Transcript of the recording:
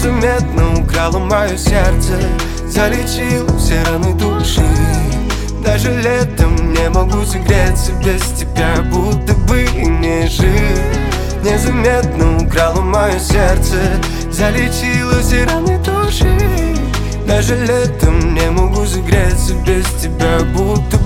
Незаметно украла мое сердце, залечила все раны души. Даже летом не могу согреться без тебя, будто бы и не жил. Незаметно украла мое сердце, залечила все раны души. Даже летом не могу согреться без тебя, будто